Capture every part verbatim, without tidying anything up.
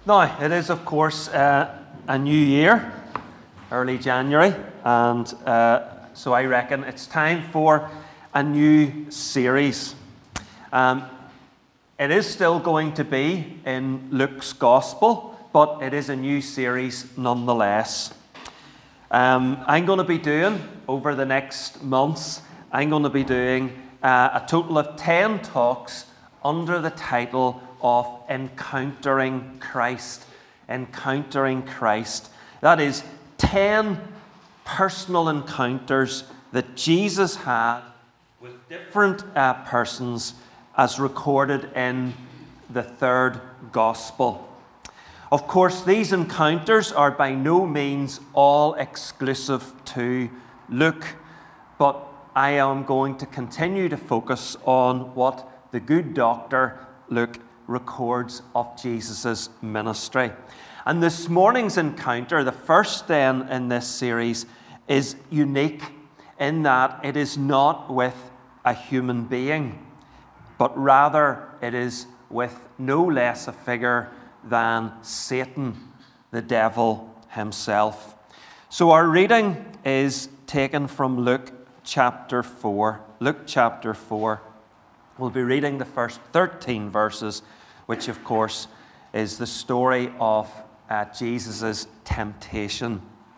Now, it is, of course, uh, a new year, early January, and uh, so I reckon it's time for a new series. Um, it is still going to be in Luke's Gospel, but it is a new series nonetheless. Um, I'm going to be doing, over the next months, I'm going to be doing uh, a total of ten talks under the title of Encountering Christ. Encountering Christ. That is, ten personal encounters that Jesus had with different uh, persons as recorded in the third Gospel. Of course, these encounters are by no means all exclusive to Luke, but I am going to continue to focus on what the good doctor Luke records of Jesus' ministry. And this morning's encounter, the first then in this series, is unique in that it is not with a human being, but rather it is with no less a figure than Satan, the devil himself. So our reading is taken from Luke chapter four. Luke chapter four. We'll be reading the first thirteen verses, which of course is the story of uh, Jesus' temptation.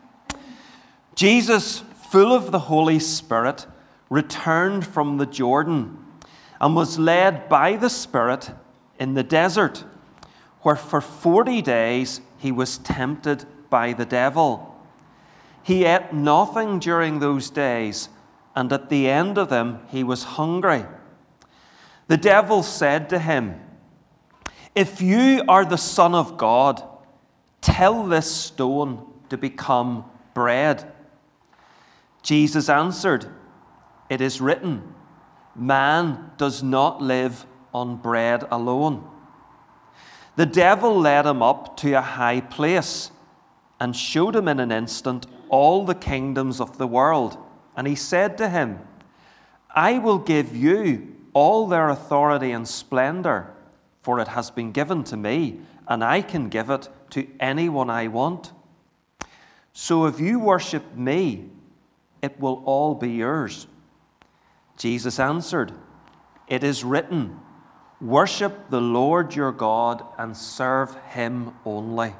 Jesus, full of the Holy Spirit, returned from the Jordan and was led by the Spirit in the desert, where for forty days he was tempted by the devil. He ate nothing during those days, and at the end of them he was hungry. The devil said to him, "If you are the Son of God, tell this stone to become bread." Jesus answered, "It is written, man does not live on bread alone." The devil led him up to a high place and showed him in an instant all the kingdoms of the world. And he said to him, "I will give you all their authority and splendor, for it has been given to me, and I can give it to anyone I want. So if you worship me, it will all be yours." Jesus answered, "It is written, worship the Lord your God and serve him only."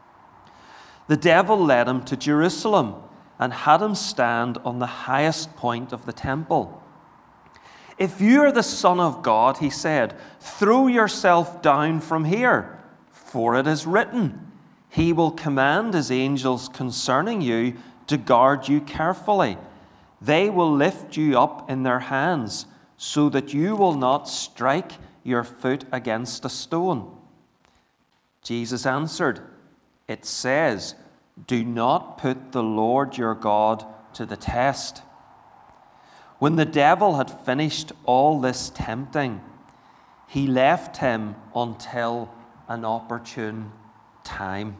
The devil led him to Jerusalem and had him stand on the highest point of the temple. "If you are the Son of God," he said, "throw yourself down from here, for it is written, he will command his angels concerning you to guard you carefully. They will lift you up in their hands, so that you will not strike your foot against a stone." Jesus answered, "It says, do not put the Lord your God to the test." When the devil had finished all this tempting, he left him until an opportune time.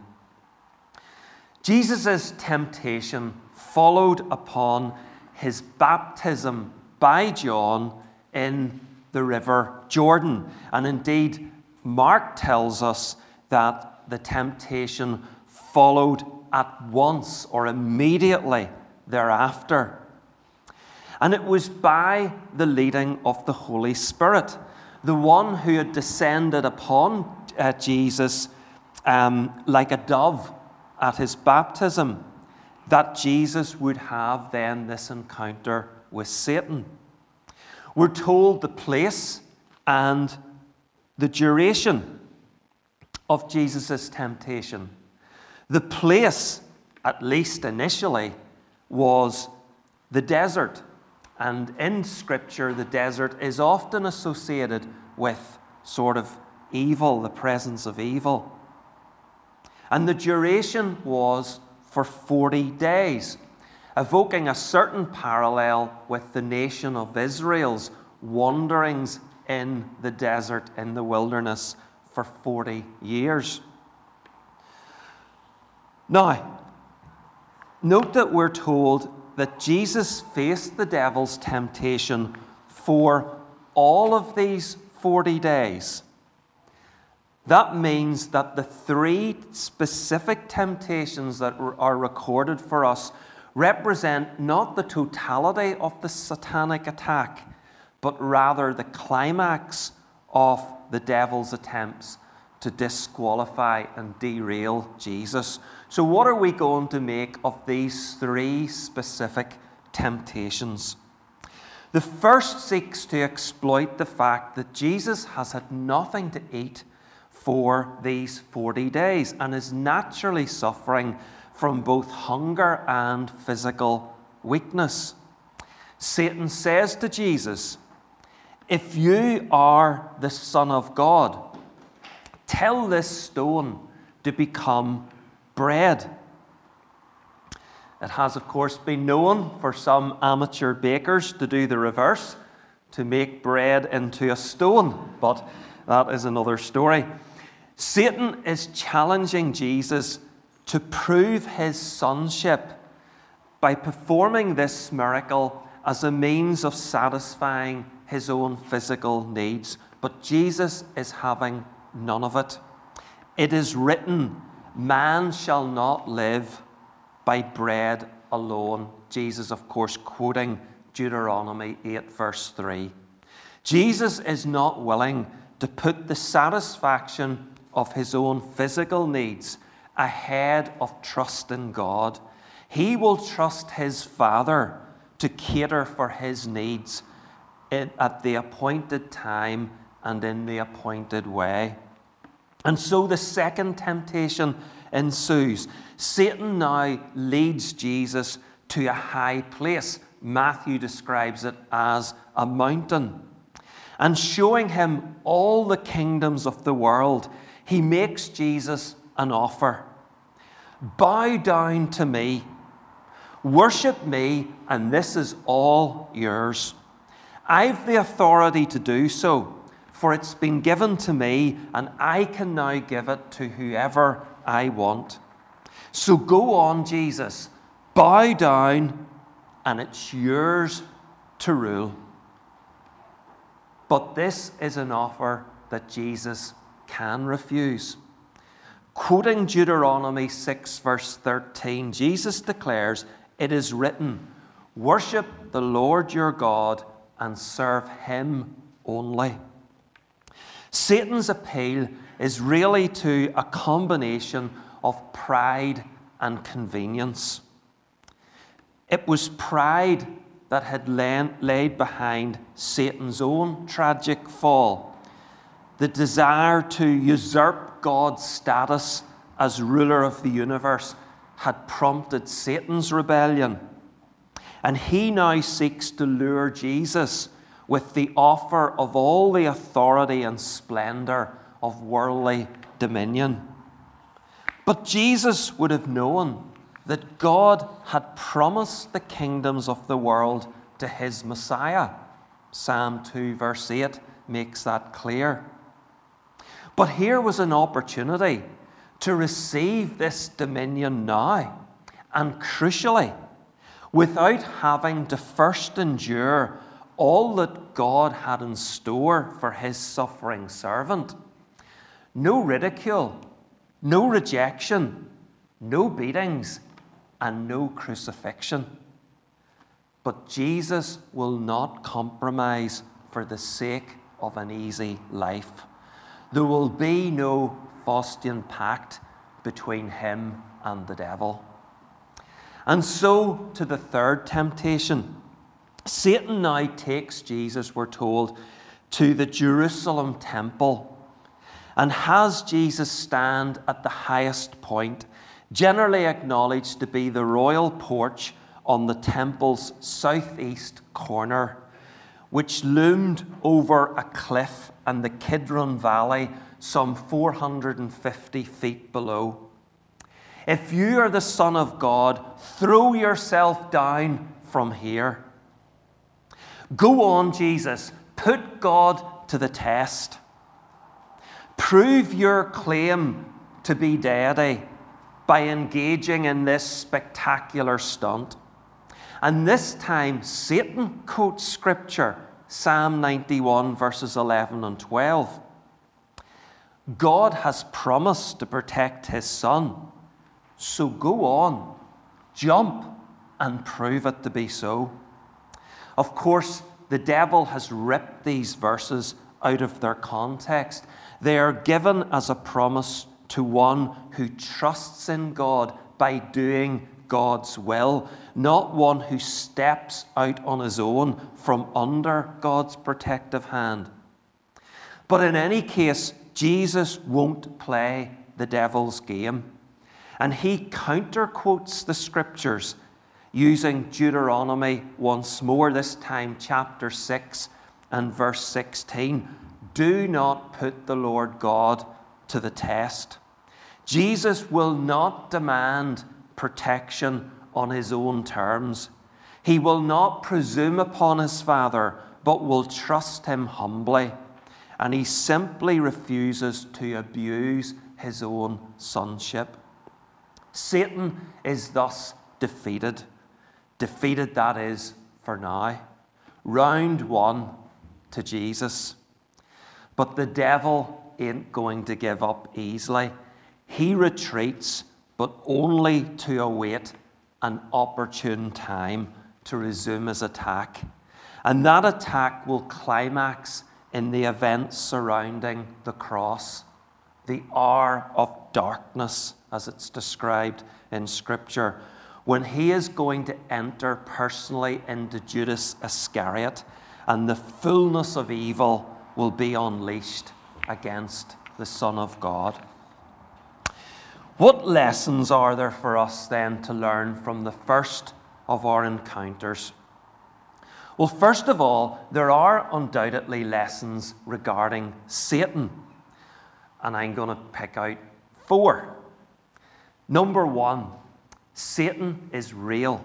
Jesus' temptation followed upon his baptism by John in the river Jordan. And indeed, Mark tells us that the temptation followed at once or immediately thereafter. And it was by the leading of the Holy Spirit, the one who had descended upon uh, Jesus um, like a dove at his baptism, that Jesus would have then this encounter with Satan. We're told the place and the duration of Jesus' temptation. The place, at least initially, was the desert. And in Scripture, the desert is often associated with sort of evil, the presence of evil. And the duration was for forty days, evoking a certain parallel with the nation of Israel's wanderings in the desert, in the wilderness, for forty years. Now, note that we're told that Jesus faced the devil's temptation for all of these forty days. That means that the three specific temptations that are recorded for us represent not the totality of the satanic attack, but rather the climax of the devil's attempts to disqualify and derail Jesus. So what are we going to make of these three specific temptations? The first seeks to exploit the fact that Jesus has had nothing to eat for these forty days and is naturally suffering from both hunger and physical weakness. Satan says to Jesus, "If you are the Son of God, tell this stone to become bread." It has, of course, been known for some amateur bakers to do the reverse, to make bread into a stone, but that is another story. Satan is challenging Jesus to prove his sonship by performing this miracle as a means of satisfying his own physical needs. But Jesus is having none of it. It is written, "Man shall not live by bread alone." Jesus, of course, quoting Deuteronomy eight, verse three. Jesus is not willing to put the satisfaction of his own physical needs ahead of trust in God. He will trust his Father to cater for his needs at the appointed time and in the appointed way. And so the second temptation ensues. Satan now leads Jesus to a high place. Matthew describes it as a mountain. And showing him all the kingdoms of the world, he makes Jesus an offer. "Bow down to me, worship me, and this is all yours. I've the authority to do so, for it's been given to me, and I can now give it to whoever I want. So go on, Jesus, bow down, and it's yours to rule." But this is an offer that Jesus can refuse. Quoting Deuteronomy six, verse thirteen, Jesus declares, "It is written, worship the Lord your God and serve him only." Satan's appeal is really to a combination of pride and convenience. It was pride that had laid behind Satan's own tragic fall. The desire to usurp God's status as ruler of the universe had prompted Satan's rebellion. And he now seeks to lure Jesus with the offer of all the authority and splendor of worldly dominion. But Jesus would have known that God had promised the kingdoms of the world to his Messiah. Psalm two, verse eight makes that clear. But here was an opportunity to receive this dominion now, and crucially, without having to first endure all that God had in store for his suffering servant. No ridicule, no rejection, no beatings, and no crucifixion. But Jesus will not compromise for the sake of an easy life. There will be no Faustian pact between him and the devil. And so to the third temptation. Satan now takes Jesus, we're told, to the Jerusalem temple and has Jesus stand at the highest point, generally acknowledged to be the royal porch on the temple's southeast corner, which loomed over a cliff and the Kidron Valley some four hundred fifty feet below. "If you are the Son of God, throw yourself down from here." Go on, Jesus, put God to the test. Prove your claim to be deity by engaging in this spectacular stunt. And this time, Satan quotes Scripture, Psalm ninety-one, verses eleven and twelve. God has promised to protect his Son. So go on, jump, and prove it to be so. Of course, the devil has ripped these verses out of their context. They are given as a promise to one who trusts in God by doing God's will, not one who steps out on his own from under God's protective hand. But in any case, Jesus won't play the devil's game. And he counterquotes the scriptures using Deuteronomy once more, this time chapter six and verse sixteen. Do not put the Lord God to the test. Jesus will not demand protection on his own terms. He will not presume upon his Father, but will trust him humbly. And he simply refuses to abuse his own sonship. Satan is thus defeated. Defeated, that is, for now. Round one to Jesus. But the devil ain't going to give up easily. He retreats, but only to await an opportune time to resume his attack. And that attack will climax in the events surrounding the cross, the hour of darkness, as it's described in Scripture, when he is going to enter personally into Judas Iscariot, and the fullness of evil will be unleashed against the Son of God. What lessons are there for us then to learn from the first of our encounters? Well, first of all, there are undoubtedly lessons regarding Satan. And I'm going to pick out four. Number one, Satan is real.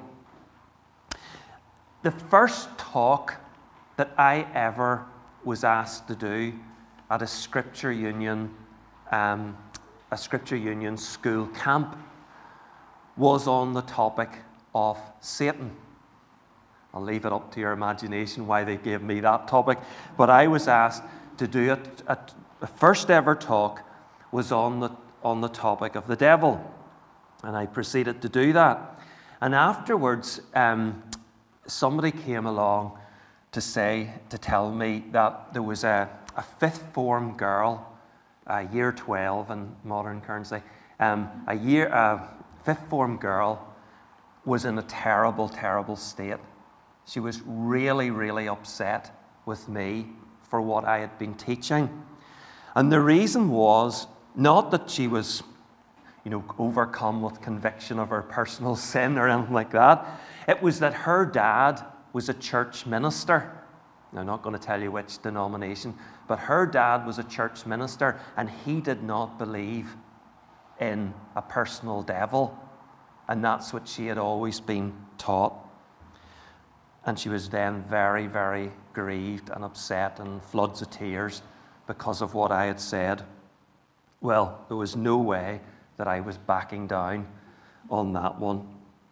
The first talk that I ever was asked to do at a Scripture Union, um, a Scripture Union school camp was on the topic of Satan. I'll leave it up to your imagination why they gave me that topic. But I was asked to do it. At, the first ever talk was on the, on the topic of the devil. And I proceeded to do that. And afterwards, um, somebody came along to say, to tell me that there was a, a fifth form girl, uh, year twelve in modern currency, um, a year, a fifth form girl was in a terrible, terrible state. She was really, really upset with me for what I had been teaching. And the reason was not that she was, you know, overcome with conviction of her personal sin or anything like that. It was that her dad was a church minister. Now, I'm not going to tell you which denomination, but her dad was a church minister, and he did not believe in a personal devil. And that's what she had always been taught. And she was then very, very grieved and upset and floods of tears because of what I had said. Well, there was no way that I was backing down on that one.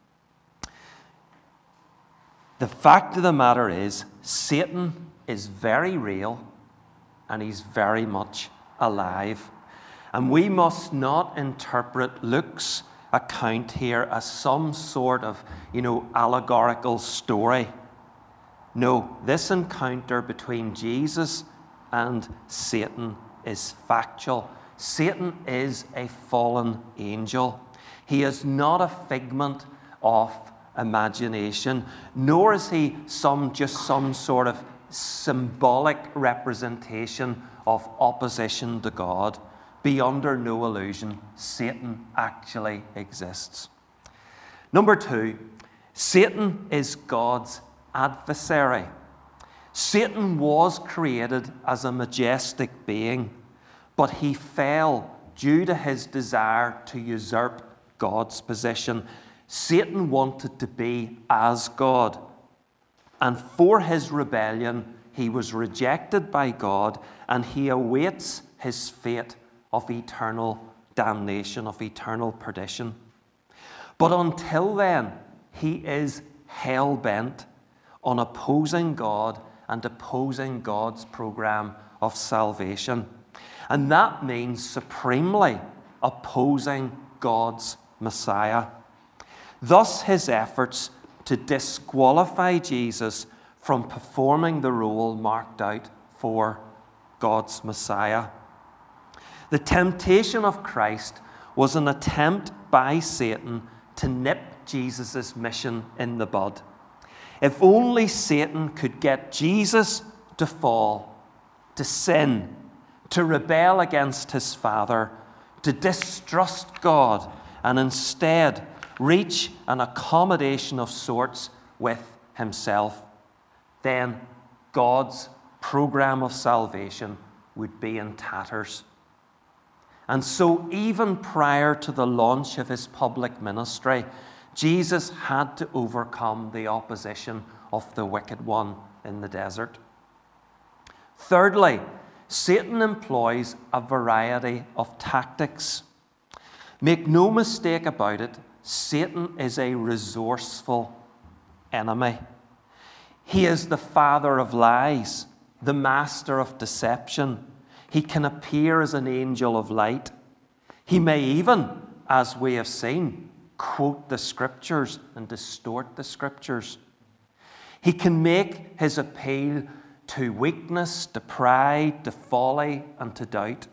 The fact of the matter is, Satan is very real and he's very much alive. And we must not interpret Luke's account here as some sort of, you know, allegorical story. No, this encounter between Jesus and Satan is factual. Satan is a fallen angel. He is not a figment of imagination, nor is he some just some sort of symbolic representation of opposition to God. Be under no illusion, Satan actually exists. Number two, Satan is God's adversary. Satan was created as a majestic being, but he fell due to his desire to usurp God's position. Satan wanted to be as God, and for his rebellion, he was rejected by God, and he awaits his fate of eternal damnation, of eternal perdition. But until then, he is hell-bent on opposing God and opposing God's program of salvation. And that means supremely opposing God's Messiah. Thus, his efforts to disqualify Jesus from performing the role marked out for God's Messiah. The temptation of Christ was an attempt by Satan to nip Jesus' mission in the bud. If only Satan could get Jesus to fall, to sin, to rebel against his Father, to distrust God, and instead reach an accommodation of sorts with himself, then God's program of salvation would be in tatters. And so even prior to the launch of his public ministry, Jesus had to overcome the opposition of the wicked one in the desert. Thirdly, Satan employs a variety of tactics. Make no mistake about it, Satan is a resourceful enemy. He is the father of lies, the master of deception. He can appear as an angel of light. He may even, as we have seen, quote the scriptures and distort the scriptures. He can make his appeal to weakness, to pride, to folly, and to doubt.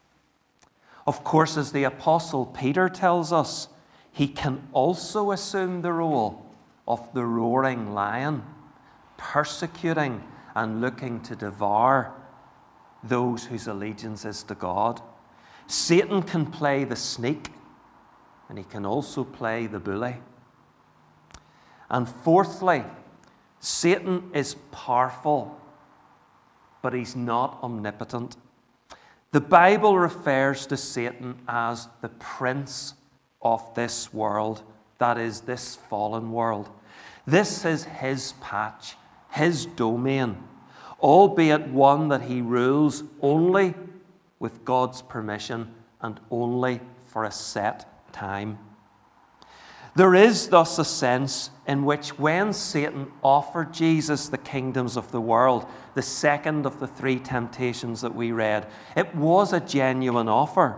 Of course, as the Apostle Peter tells us, he can also assume the role of the roaring lion, persecuting and looking to devour those whose allegiance is to God. Satan can play the sneak, and he can also play the bully. And fourthly, Satan is powerful, but he's not omnipotent. The Bible refers to Satan as the prince of this world, that is, this fallen world. This is his patch, his domain, albeit one that he rules only with God's permission and only for a set time. There is thus a sense in which when Satan offered Jesus the kingdoms of the world, the second of the three temptations that we read, it was a genuine offer.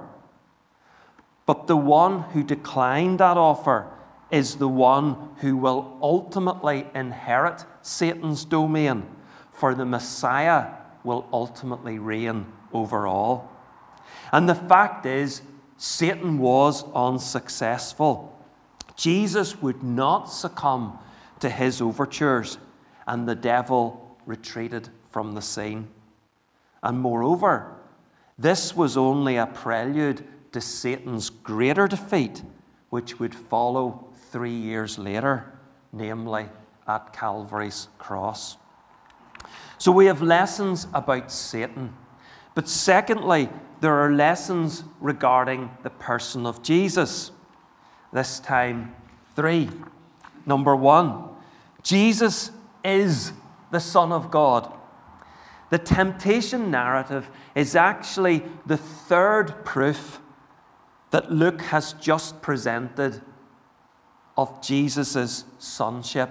But the one who declined that offer is the one who will ultimately inherit Satan's domain, for the Messiah will ultimately reign over all. And the fact is, Satan was unsuccessful. Jesus would not succumb to his overtures, and the devil retreated from the scene. And moreover, this was only a prelude to Satan's greater defeat, which would follow three years later, namely at Calvary's cross. So we have lessons about Satan. But secondly, there are lessons regarding the person of Jesus. This time, three. Number one, Jesus is the Son of God. The temptation narrative is actually the third proof that Luke has just presented of Jesus' sonship.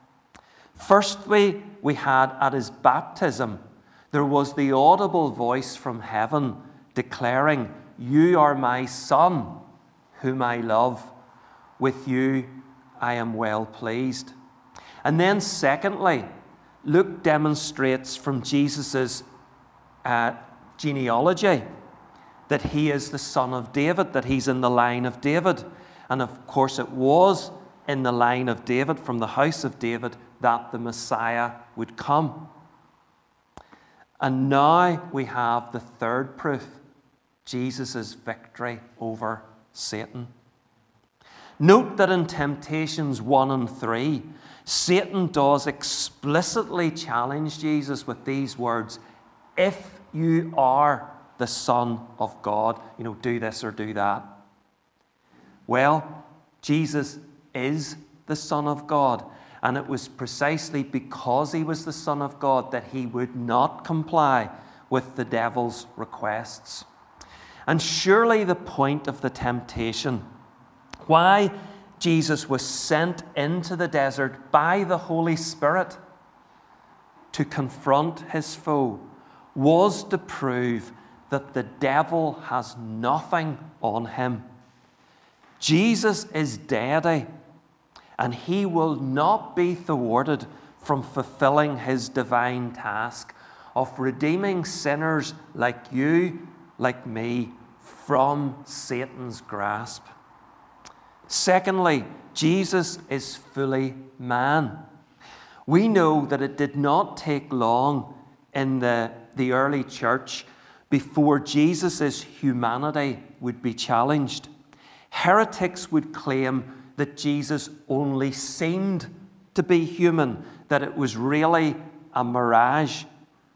Firstly, we had at his baptism, there was the audible voice from heaven declaring, "You are my Son, whom I love. With you I am well pleased." And then secondly, Luke demonstrates from Jesus' uh, genealogy that he is the son of David, that he's in the line of David. And of course it was in the line of David, from the house of David, that the Messiah would come. And now we have the third proof, Jesus' victory over Satan. Note that in Temptations one and three, Satan does explicitly challenge Jesus with these words, "If you are the Son of God, you know, do this or do that." Well, Jesus is the Son of God, and it was precisely because he was the Son of God that he would not comply with the devil's requests. And surely the point of the temptation, why Jesus was sent into the desert by the Holy Spirit to confront his foe, was to prove that the devil has nothing on him. Jesus is deity, and he will not be thwarted from fulfilling his divine task of redeeming sinners like you, like me, from Satan's grasp. Secondly, Jesus is fully man. We know that it did not take long in the, the early church before Jesus' humanity would be challenged. Heretics would claim that Jesus only seemed to be human, that it was really a mirage,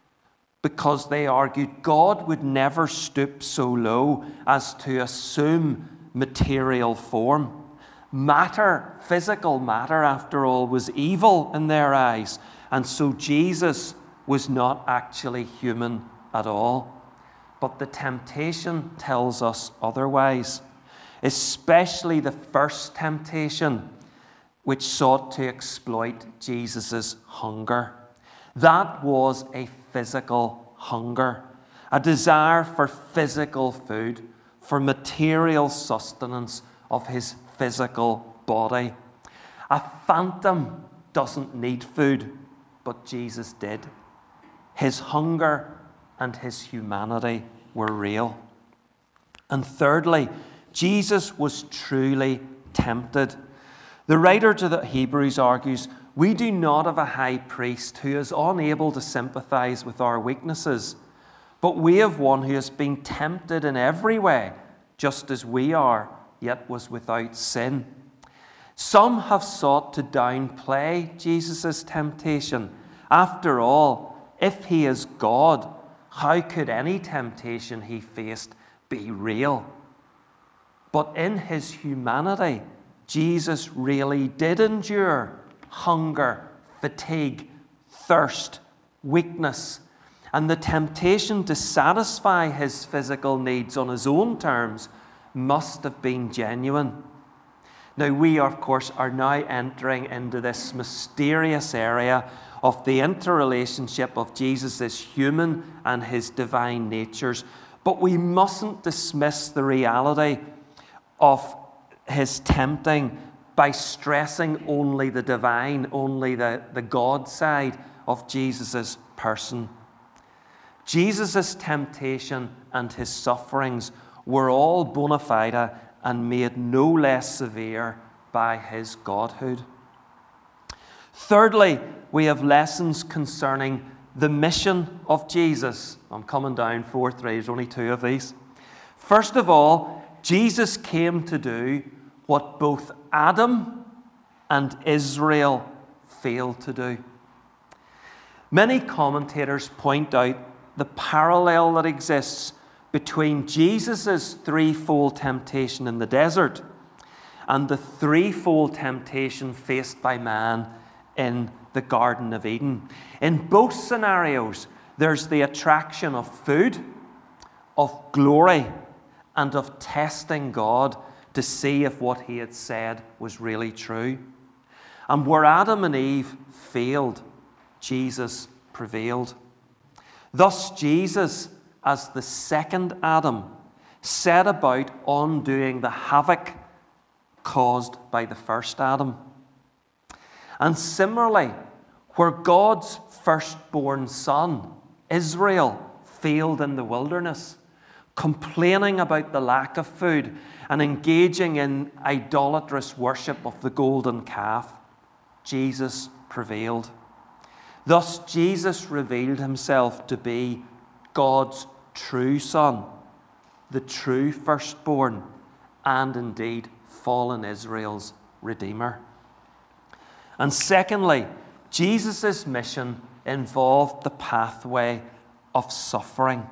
because they argued God would never stoop so low as to assume material form. Matter, physical matter, after all, was evil in their eyes, and so Jesus was not actually human at all. But the temptation tells us otherwise, especially the first temptation, which sought to exploit Jesus' hunger. That was a physical hunger, a desire for physical food, for material sustenance of his physical body. A phantom doesn't need food, but Jesus did. His hunger and his humanity were real. And thirdly, Jesus was truly tempted. The writer to the Hebrews argues, we do not have a high priest who is unable to sympathize with our weaknesses, but we have one who has been tempted in every way, just as we are, yet was without sin. Some have sought to downplay Jesus' temptation. After all, if he is God, how could any temptation he faced be real? But in his humanity, Jesus really did endure hunger, fatigue, thirst, weakness, and the temptation to satisfy his physical needs on his own terms must have been genuine. Now, we, of course, are now entering into this mysterious area of the interrelationship of Jesus' human and his divine natures, but we mustn't dismiss the reality of his tempting by stressing only the divine, only the, the God side of Jesus' person. Jesus' temptation and his sufferings were all bona fide and made no less severe by his godhood. Thirdly, we have lessons concerning the mission of Jesus. I'm coming down four, three, there's only two of these. First of all, Jesus came to do what both Adam and Israel failed to do. Many commentators point out the parallel that exists between Jesus' threefold temptation in the desert and the threefold temptation faced by man in the Garden of Eden. In both scenarios, there's the attraction of food, of glory, and of testing God to see if what he had said was really true. And where Adam and Eve failed, Jesus prevailed. Thus, Jesus, as the second Adam, set about undoing the havoc caused by the first Adam. And similarly, where God's firstborn son, Israel, failed in the wilderness, complaining about the lack of food and engaging in idolatrous worship of the golden calf, Jesus prevailed. Thus, Jesus revealed himself to be God's true son, the true firstborn, and indeed fallen Israel's Redeemer. And secondly, Jesus' mission involved the pathway of suffering.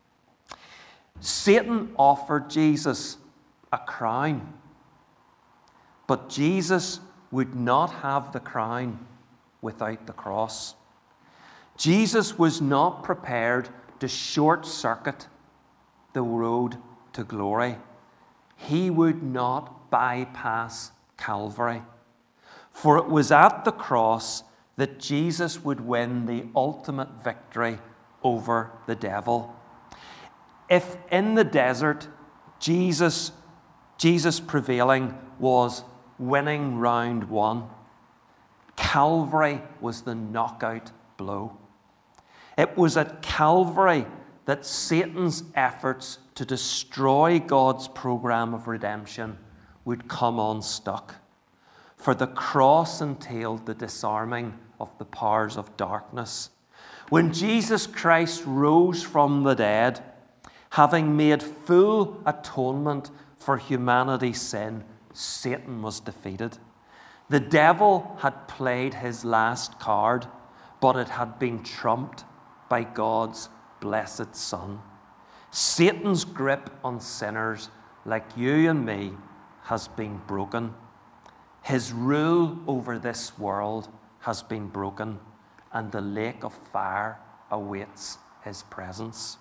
Satan offered Jesus a crown, but Jesus would not have the crown without the cross. Jesus was not prepared to short-circuit the road to glory. He would not bypass Calvary. For it was at the cross that Jesus would win the ultimate victory over the devil. If in the desert, Jesus, Jesus prevailing was winning round one, Calvary was the knockout blow. It was at Calvary that Satan's efforts to destroy God's program of redemption would come unstuck. For the cross entailed the disarming of the powers of darkness. When Jesus Christ rose from the dead, having made full atonement for humanity's sin, Satan was defeated. The devil had played his last card, but it had been trumped by God's blessed Son. Satan's grip on sinners like you and me has been broken. His rule over this world has been broken, and the lake of fire awaits his presence.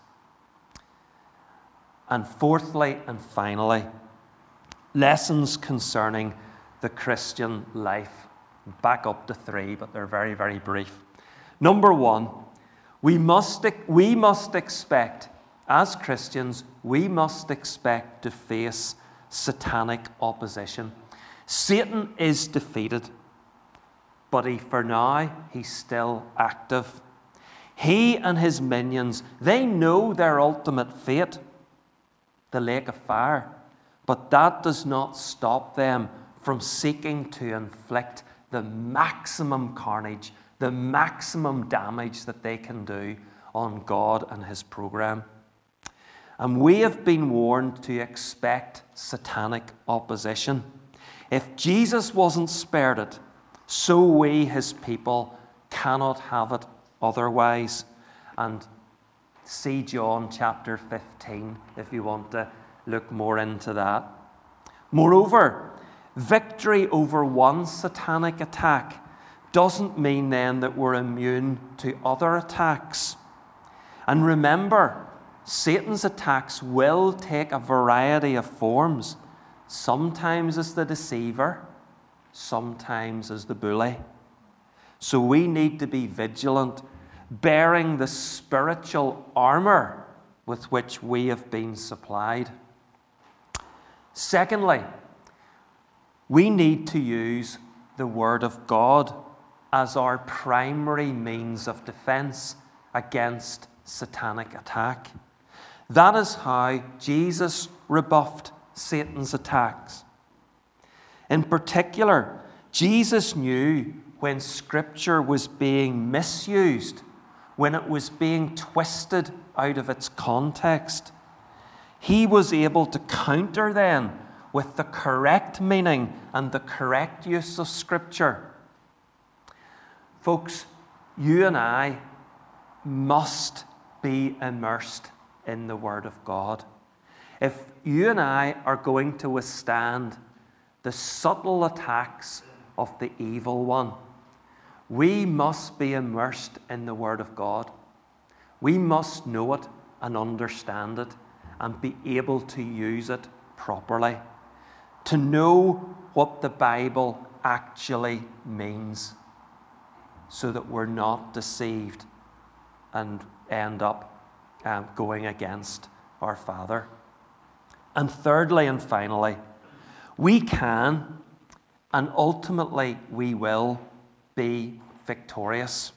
And fourthly and finally, lessons concerning the Christian life. Back up to three, but they're very, very brief. Number one, we must, we must expect, as Christians, we must expect to face satanic opposition. Satan is defeated, but he, for now, he's still active. He and his minions, they know their ultimate fate, the lake of fire, but that does not stop them from seeking to inflict the maximum carnage, the maximum damage that they can do on God and his program. And we have been warned to expect satanic opposition. If Jesus wasn't spared it, so we, his people, cannot have it otherwise. And see John chapter fifteen if you want to look more into that. Moreover, victory over one satanic attack doesn't mean then that we're immune to other attacks. And remember, Satan's attacks will take a variety of forms, sometimes as the deceiver, sometimes as the bully. So we need to be vigilant, bearing the spiritual armor with which we have been supplied. Secondly, we need to use the Word of God as our primary means of defense against satanic attack. That is how Jesus rebuffed Satan's attacks. In particular, Jesus knew when Scripture was being misused, when it was being twisted out of its context. He was able to counter then with the correct meaning and the correct use of Scripture. Folks, you and I must be immersed in the Word of God. If you and I are going to withstand the subtle attacks of the evil one, we must be immersed in the Word of God. We must know it and understand it and be able to use it properly, to know what the Bible actually means, so that we're not deceived and end up um, going against our Father. And thirdly and finally, we can and ultimately we will be victorious.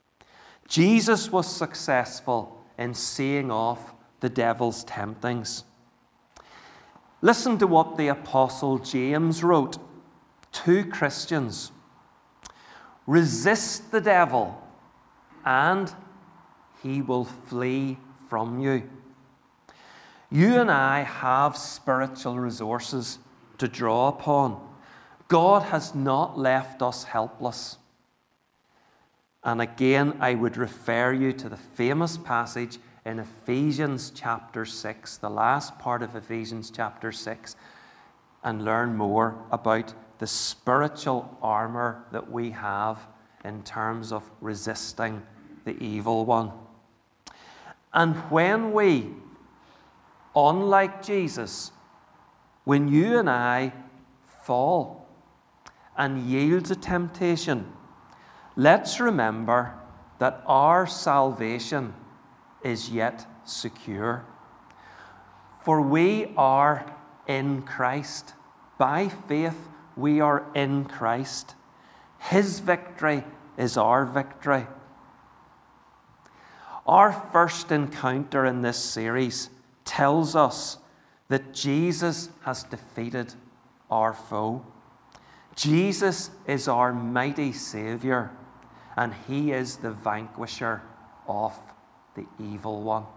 Jesus was successful in seeing off the devil's temptings. Listen to what the Apostle James wrote to Christians. Resist the devil, and he will flee from you. You and I have spiritual resources to draw upon. God has not left us helpless. And again, I would refer you to the famous passage in Ephesians chapter six, the last part of Ephesians chapter six, and learn more about the spiritual armor that we have in terms of resisting the evil one. And when we, unlike Jesus, when you and I fall and yield to temptation, let's remember that our salvation is yet secure. For we are in Christ. By faith, we are in Christ. His victory is our victory. Our first encounter in this series tells us that Jesus has defeated our foe. Jesus is our mighty Saviour, and he is the vanquisher of the evil one.